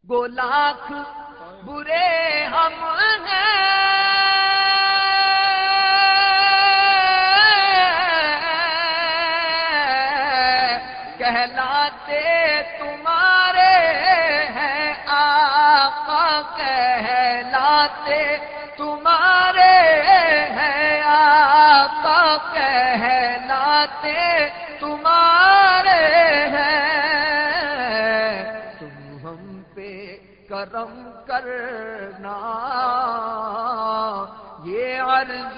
گو لاکھ برے ہم ہیں کہلاتے تمہارے ہیں آقا کہلاتے تمہارے ہیں آقا کہلاتے تمہارے ہیں تم ہم پہ کرم کرنا یہ عرض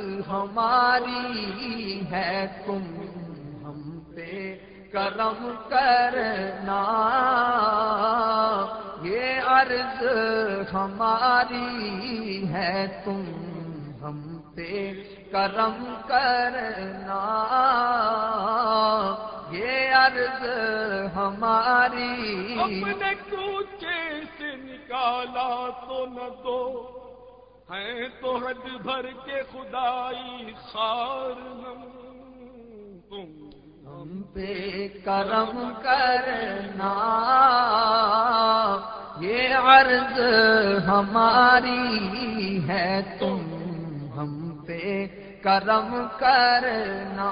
ہماری ہے تم ہم پہ کرم کرنا یہ عرض ہماری ہے تم ہم پہ کرم کرنا یہ عرض ہماری اپنے کوچے سے نکالا تو نہ دو ہیں تو حد بھر کے خدائی خار تم ہم پہ کرم کرنا یہ عرض ہماری ہے تم ہم پہ کرم کرنا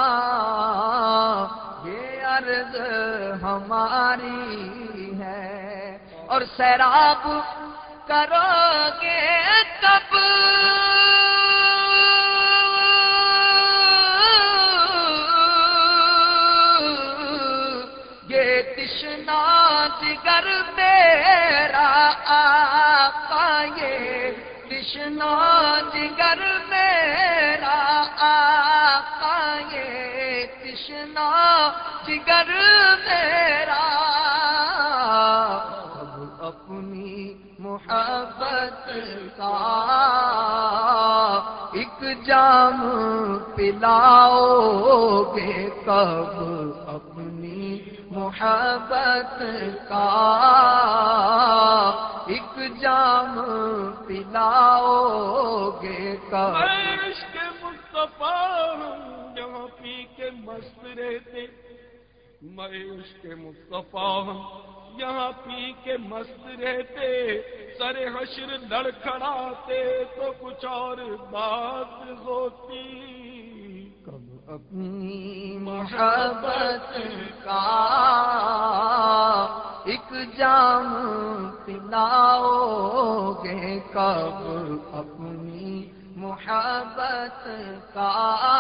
یہ عرض ہماری ہے اور سیراب کرو گے کب یہ تشنا جگر میرا آقا یہ تشنا جگر میرا آقا یہ تشنا جگر میرا اب اپنی محبت کا ایک جام پلاؤ گے کب اپنی محبت کا ایک جام پلاؤ گے کب عشق مصطفیٰ ہم یہاں پی کے مست رہتے میں عشق مصطفیٰ ہم یہاں پی کے مست رہتے سر حشر لڑکھڑاتے تو کچھ اور بات ہوتی کب اپنی محبت کا ایک جام پلاؤ گے کب اپنی محبت کا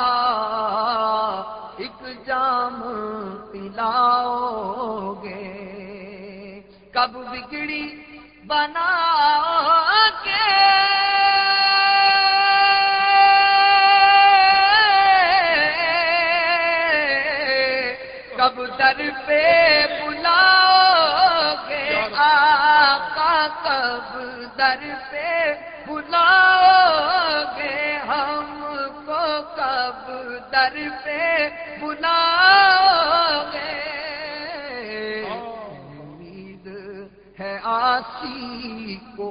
ایک جام پلاؤ گے کب بگڑی بناؤ گے کب در پہ بلاؤ گے آقا کب در پہ بلاؤ گے ہم کو کب در پہ بلاؤ گے امید ہے آسی کو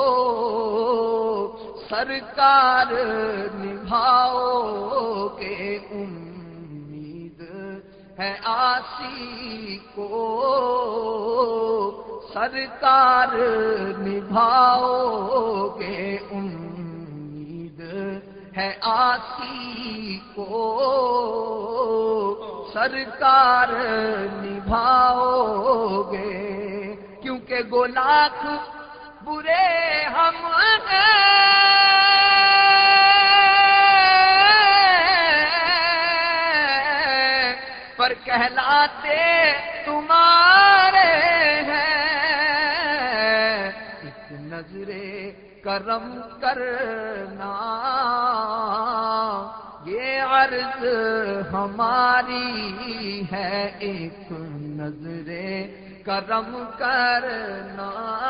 سرکار نبھاؤ گے امید ہے آسی کو سرکار نبھاؤ گے امید ہے آسی کو سرکار نبھاؤ گے کیونکہ گو لاکھ برے ہم ہیں پر کہلاتے تمہارے ہیں ایک نظر کرم کرنا یہ عرض ہماری ہے ایک نظر کرم کرنا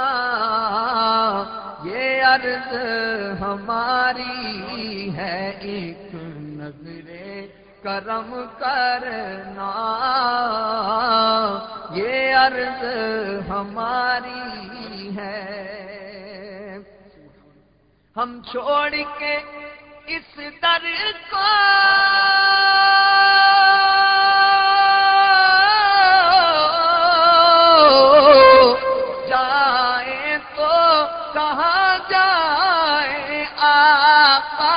یہ عرض ہماری ہے ایک نظر کرم کرنا یہ عرض ہماری ہے ہم چھوڑ کے اس در کو جا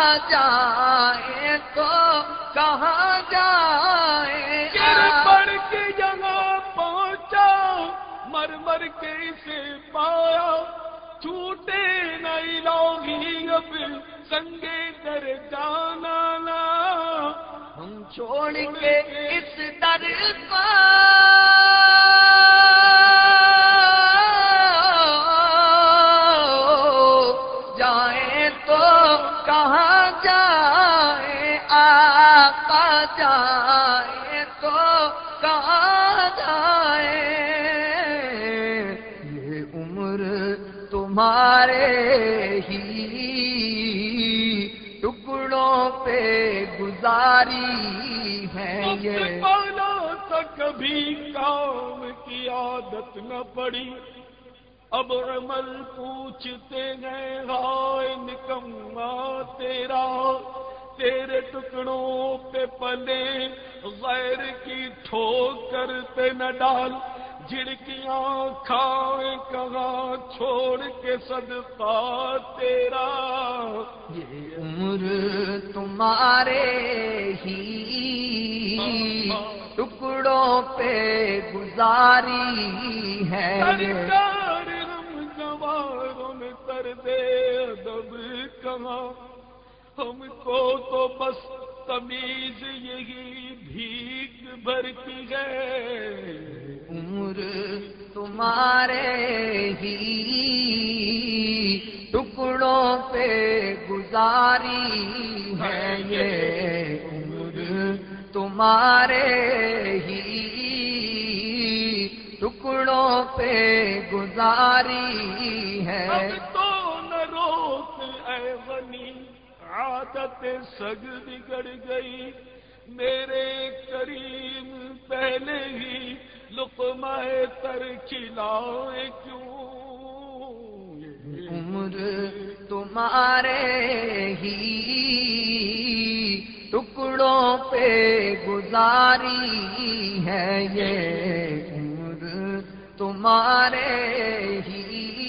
جائیں تو کہاں جائیں؟ گر پڑ کے یہاں پہنچا، مر مر کے اسے پایا، چھوٹے نہ الہی اب سنگے در جانا نا، ہم چھوڑ کے اس در کو جائیں تو کہاں جائیں؟ آقا جائیں تو کہاں جائیں؟ یہ عمر تمہارے ہی ٹکڑوں پہ گزاری ہے یہ۔ پالا تو کبھی کام کی عادت نہ پڑی، اب عمل پوچھتے ہیں ہائے نکما تیرا، تیرے ٹکڑوں پہ پلے غیر کی ٹھوکر پہ نہ ڈال، جھڑکیاں کھائیں کہاں چھوڑ کے صدقہ تیرا۔ یہ عمر تمہارے ہی ٹکڑوں پہ گزاری ہے یہ۔ سرکار ہم گواروں میں طرز ادب کہاں، ہم کو تو بس تمیز یہی بھیک بھر کی ہے۔ عمر تمہارے ہی ٹکڑوں پہ گزاری ہے یہ۔ عمر تمہارے ہی ٹکڑوں پہ گزاری ہے۔ اب تو نہ روک اے غنی، عادت سگ بگڑ گئی، میرے کریم پہلے ہی لقمہ تر کھلائے کیوں؟ عمر تمہارے ہی ٹکڑوں پہ گزاری ہے یہ۔ عمر تمہارے ہی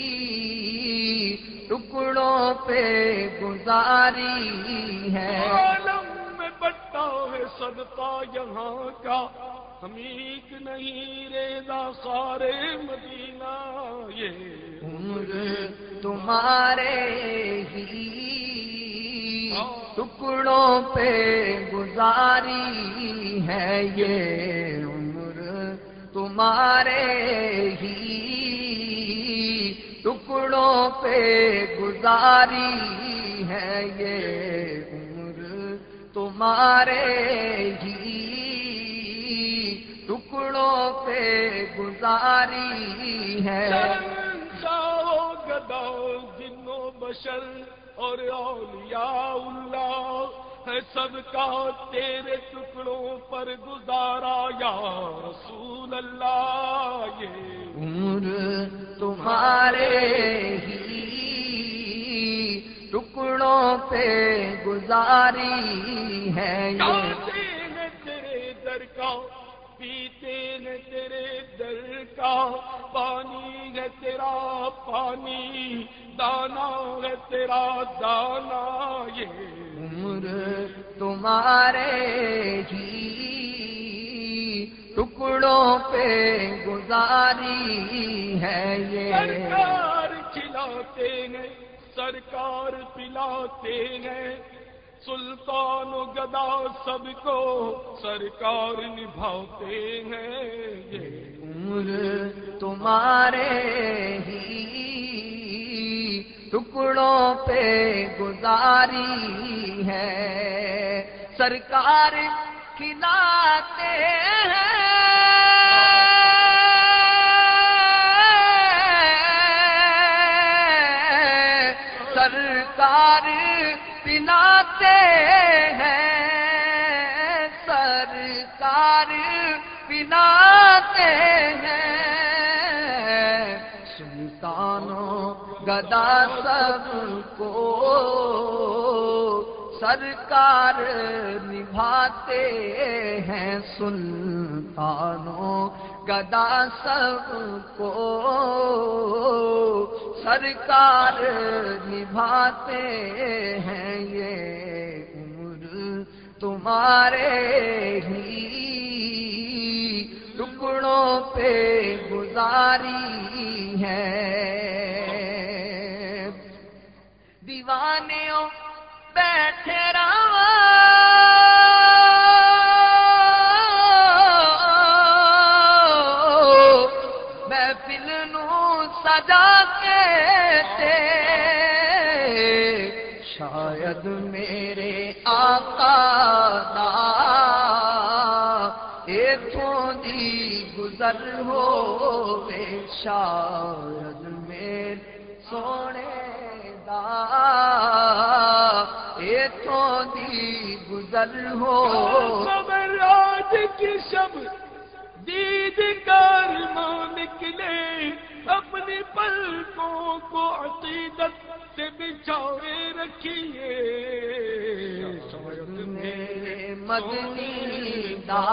ٹکڑوں پہ گزاری ہے۔ عالم میں بٹا ہے صدقہ یہاں کا، حمیق نہیں ریزا سارے مدینہ یہ۔ عمر تمہارے ہی ٹکڑوں پہ گزاری ہے یہ۔ عمر تمہارے ہی ٹکڑوں پہ گزاری ہے یہ۔ عمر تمہارے ہی ٹکڑوں پہ گزاری ہے۔ شہنشاہ گدا جن و بشر اور اولیاء اللہ ہے سب کا تیرے ٹکڑوں پر گزارا یا رسول اللہ یہ۔ عمر تمہارے ہی ٹکڑوں پہ گزاری ہے یہ۔ کھاتے ہیں تیرے در کا، پیتے ہیں تیرے در کا، پانی ہے تیرا پانی، دانا ہے تیرا دانا یہ۔ عمر تمہارے ہی ٹکڑوں پہ گزاری ہے یہ۔ سرکار کھلاتے ہیں، سرکار پلاتے ہیں، سلطان و گدا سب کو سرکار نبھاتے ہیں یہ۔ عمر تمہارے ہی ٹکڑوں پہ گزاری ہے۔ سرکار کھلاتے ہیں، سرکار پلاتے ہیں، سرکار پلاتے ہیں، سلطانوں گدا سب کو سرکار نبھاتے ہیں، سلطانوں گدا سب کو سرکار نبھاتے ہیں یہ۔ تمہارے ہی ٹکڑوں پہ گزاری ہے، دیوانیوں بیٹھے رہو محفل نوں سجا کے تے، شاید میرے آقا دا ایتھوں دی گزر ہووے، شاید میرے سونے دا ایتھوں دی گزر ہو۔ خبر آج کی شب دید کر ماں نکلے، اپنی پلکوں کو عقیدت سے بچھائے رکھیے، میرے مدنی دا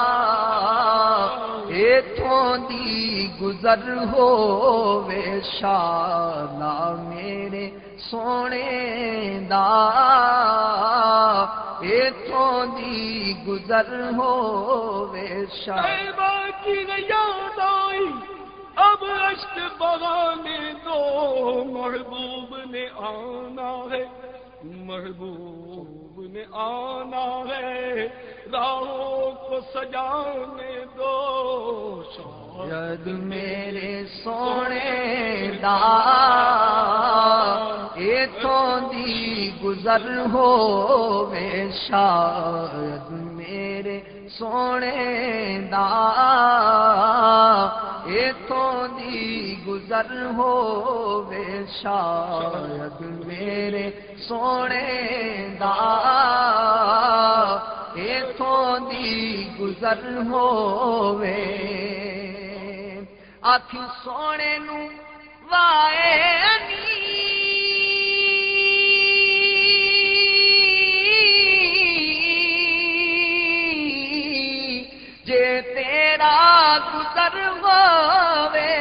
ایتھوں دی گزر ہووے، شالا میرے سونے دا ایتھوں دی گزر ہووے، شالا کی یاد آئی اب اشک بہانے دو، محبوب نے آنا ہے، محبوب نے آنا ہے، راہوں کو سجانے دو، شاید میرے سونے دا ایتھوں دی گزر ہووے، شاید میرے سونے دا ایتھوں دی گزر ہووے، شاید میرے سونے دا ایتھوں دی گزر ہووے، آکھی سونے نوں وائے انی جے تیرا گزر ہووے،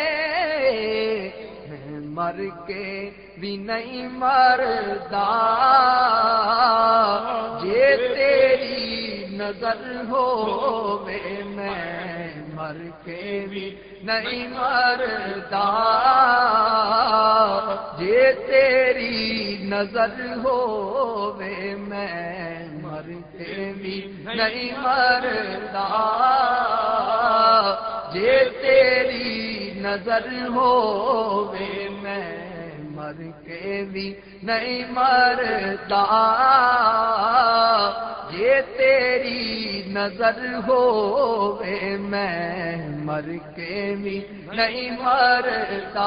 میں مر کے بھی نہیں مردا، جے تیری نظر ہووے، میں مر کے بھی نہیں مردا، جے تیری نظر ہووے، میں مر کے بھی نہیں مردا، جے تیری نظر ہووے، میں مر کے بھی نہیں مردا، جے تیری نظر ہووے، میں مر کے بھی نہیں مردا،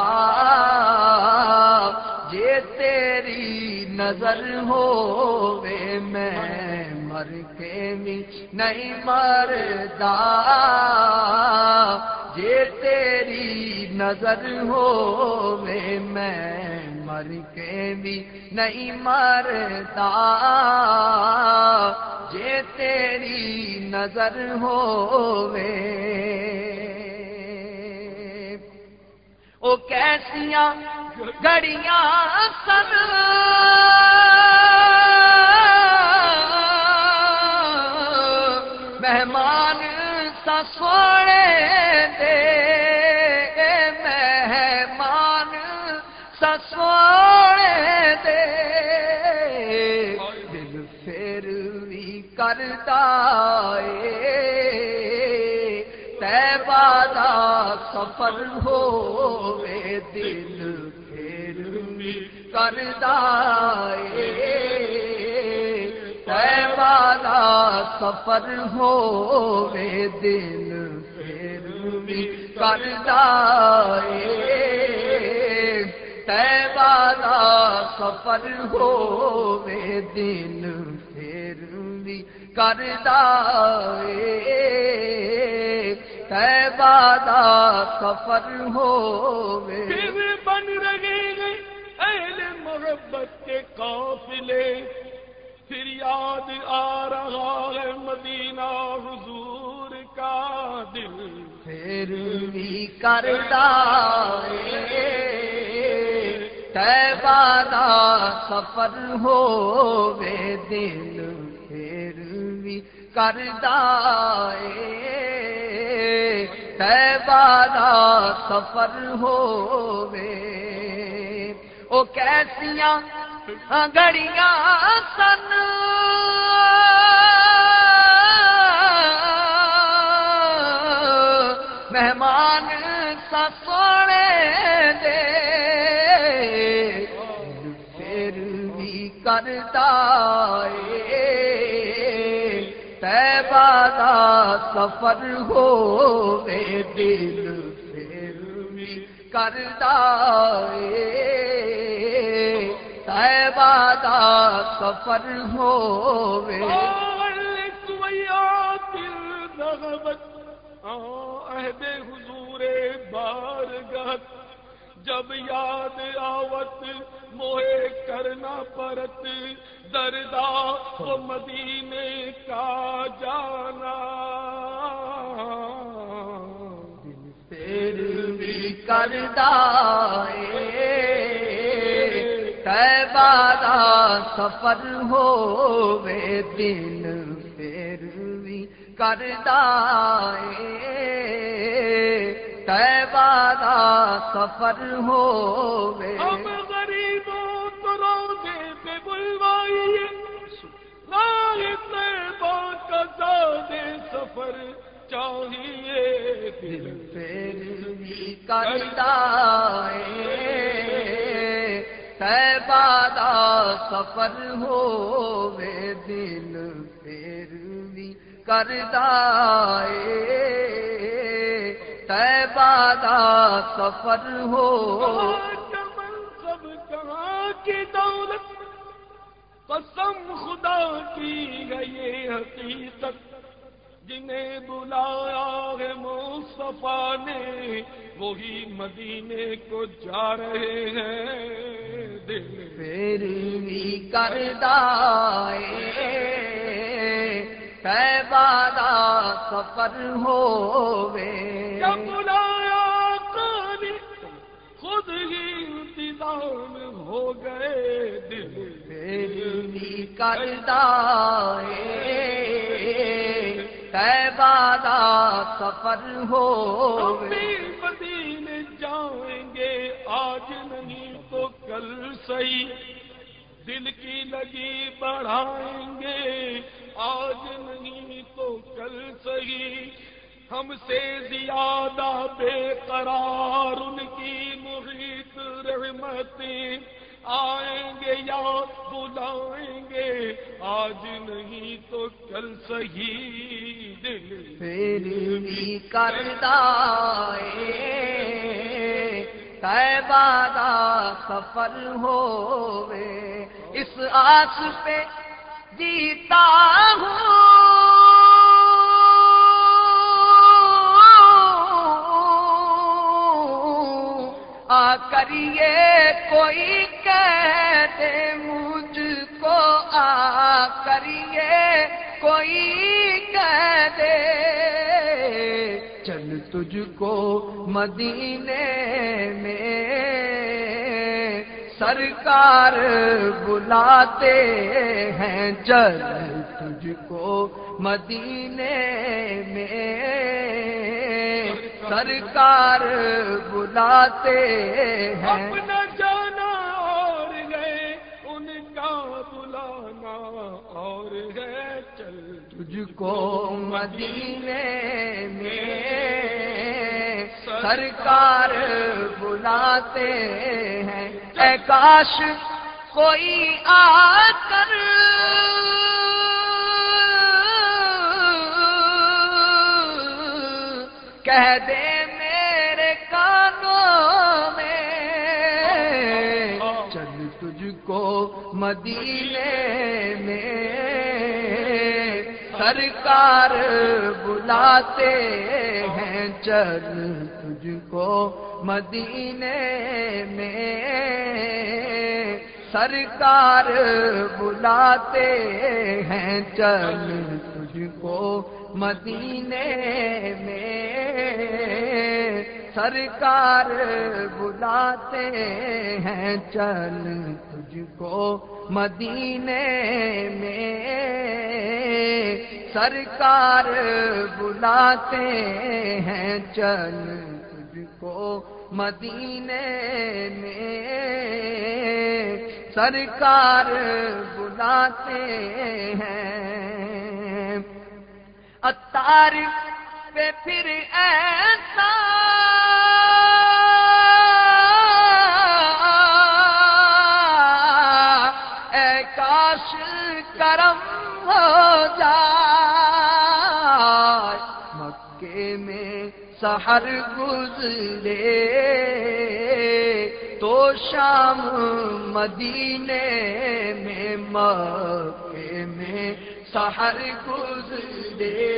جے تیری نظر ہووے، میں مر کے بھی نہیں مردا، جے تیری نظر ہووے، میں مر کے بھی نہیں مردا، جے تیری نظر ہووے۔ او کیسیاں گھڑیاں سن مہمان سا سونے دے، مہمان سا سونے دے، دل پھر بھی کردا اے طیبہ دا سفر ہووے، دل پھر بھی کردا اے طیبہ دا سفر ہووے، دل پھر بھی کردا اے طیبہ دا سفر ہووے، دل پھر بھی کردا اے طیبہ دا سفر ہووے۔ پھر بن رہے ہیں اہل محبت کے قافلے، پھر یاد آ رہا ہے مدینہ حضور کا، دل پھر بھی کردا اے طیبہ دا سفر ہووے، دل پھر کردائے طیبہ دا سفر ہووے او کیسیاں گھڑیاں سن مہمان سا سونے دے پھر بھی کردا اے طیبہ دا سفر ہووے دل پھر بھی کردا اے طیبہ دا سفر ہووے عہد حضور بارگاہ جب یاد آوت موئے کرنا پرت دردا وہ مدینے کا جانا پھر بھی کردا اے طیبہ دا سفر ہووے دل پھر بھی کردا اے طیبہ دا سفر ہووے اب غریبوں کو روزے پہ بلوائیے راہ طیبہ کا زادِ سفر چاہیے دل پھر بھی کردا اے طیبہ دا سفر ہووے دل پھر بھی کردا اے طیبہ دا سفر چمن سب کہاں کی دولت قسم خدا کی ہے یہ حقیقت جنہیں بلایا ہے مصطفیٰ نے وہی مدینے کو جا رہے ہیں دل پھر بھی کردا اے طیبہ دا سفر ہووے جب بلایا قاری خود ہی انتظام ہو گئے دل پھر بھی کردا اے طیبہ دا سفر ہووے مدینے جائیں گے آج نہیں تو کل صحیح دل کی لگی بڑھائیں گے آج نہیں تو کل صحیح ہم سے زیادہ بے قرار ان کی محیط رحمتیں آئیں گے یا بلائیں گے آج نہیں تو کل صحیح دل پھر بھی کردا اے طیبہ دا سفر ہووے اس آس پہ جیتا ہوں آ کریے کوئی کہہ دے مجھ کو آ کریے کوئی کہہ دے چل تجھ کو مدینے میں سرکار بلاتے ہیں چل تجھ کو مدینے میں سرکار بلاتے ہیں اپنا جانا اور گئے ان کا بلانا اور ہے چل تجھ کو مدینے میں سرکار بلاتے ہیں اے کاش کوئی آ کر کہہ دے میرے کانوں میں چل تجھ کو مدینے میں سرکار بلاتے ہیں چل تجھ کو مدینے میں سرکار بلاتے ہیں چل تجھ کو مدینے میں سرکار بلاتے ہیں چل تجھ کو مدینے میں، سرکار بلاتے ہیں چل تجھ کو مدینے میں، سرکار بلاتے ہیں۔ عطار پہ پھر ایسا اے کاش کرم ہو جائے، مکے میں سحر گزرے تو شام مدینے میں، مکے میں سحر گزرے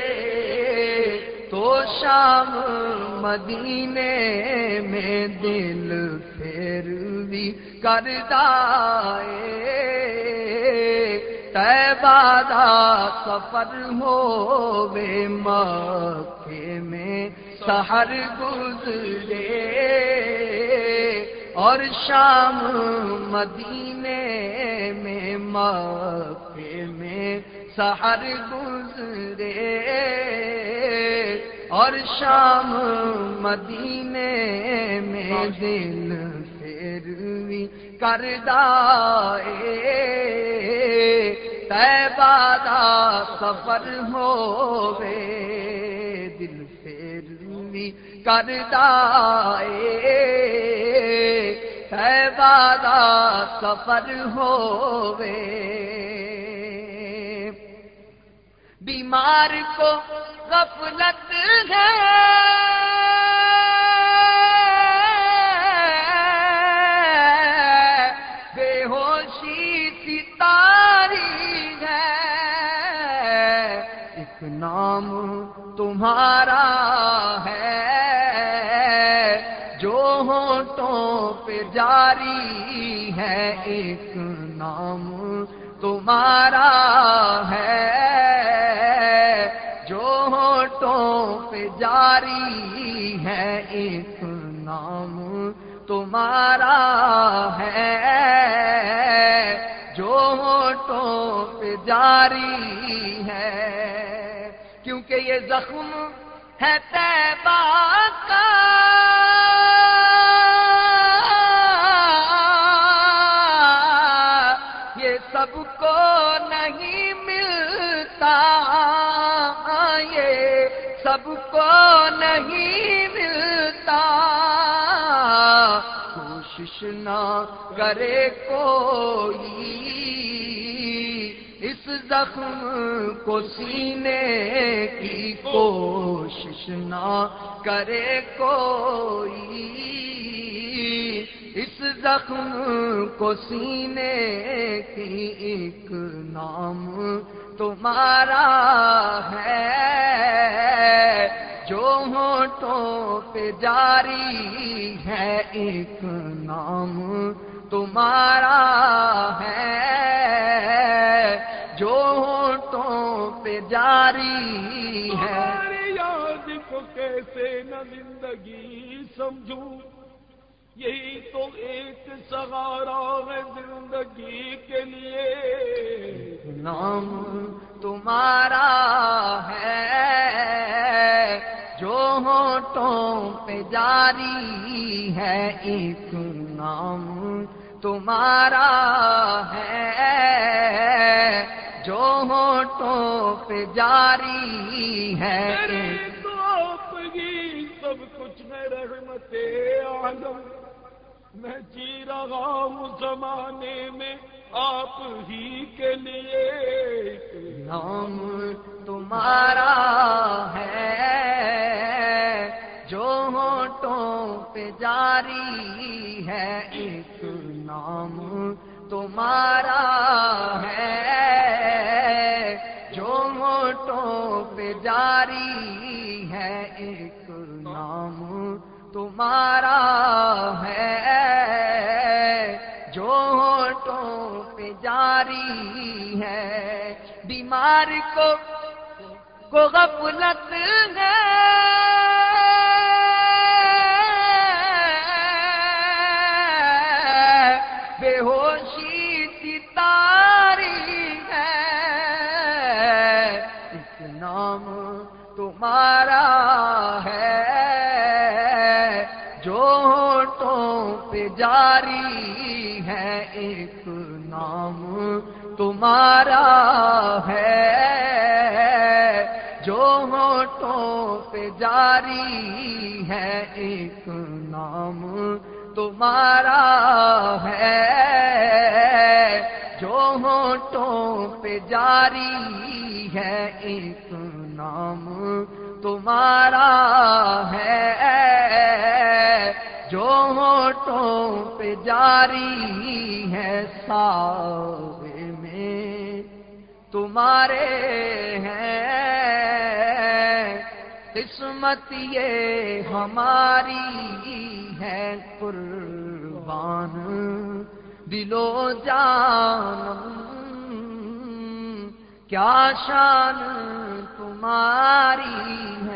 تو شام مدینے میں، دل پھر بھی کرتا ہے طیبہ دا سفر ہووے، مکے میں سحر گزرے اور شام مدینے میں، مکے میں سحر گزرے اور شام مدینے میں، دل پھر بھی کردا اے طیبہ دا سفر ہووے، دل پھر بھی کردا اے طیبہ دا سفر ہووے۔ بیمار کو غفلت ہے بے ہوشی سی تاری ہے، ایک نام تمہارا ہے جو ہونٹوں پہ جاری ہے، ایک نام تمہارا ہے جو ہونٹوں پہ جاری ہے، ایک نام تمہارا ہے جو ہونٹوں پہ جاری ہے، کیونکہ یہ زخم ہے طیبہ کا یہ سب کو نہیں ملتا، یہ سب کو نہیں ملتا، کوشش نہ کرے کوئی اس زخم کو سینے کی، کوشش نہ کرے کوئی اس زخم کو سینے کی، ایک نام تمہارا ہے جو ہونٹوں پہ جاری ہے، ایک نام تمہارا ہے جو ہونٹوں پہ جاری ہے۔ تمہاری یاد کو کیسے نہ زندگی سمجھوں، یہی تو ایک سہارا ہے زندگی کے لیے، نام تمہارا ہے جو ہونٹوں پہ جاری ہے، ایک نام تمہارا ہے جو ہونٹوں پہ جاری ہے، میرے تو آپ ہی سب کچھ میں رحمت عالم، میں جی رہا ہوں زمانے میں آپ ہی کے لیے، نام تمہارا ہے جو ہونٹوں پہ جاری ہے، ایک نام تمہارا ہے جو ہونٹوں پہ جاری ہے، ایک نام تمہارا ہے جو ہونٹوں پہ جاری ہے۔ بیمار کو غفلت ہے جو ہونٹوں پہ جاری ہے ایک نام تمہارا ہے، جو ہونٹوں پہ جاری ہے ایک نام تمہارا ہے، جو ہونٹوں پہ جاری ہے ایک نام تمہارا ہے، جو ہونٹوں پہ جاری ہے ساوے میں تمہارے ہیں، قسمت یہ ہماری ہے قربان دل و جانم، کیا شان تمہاری ہے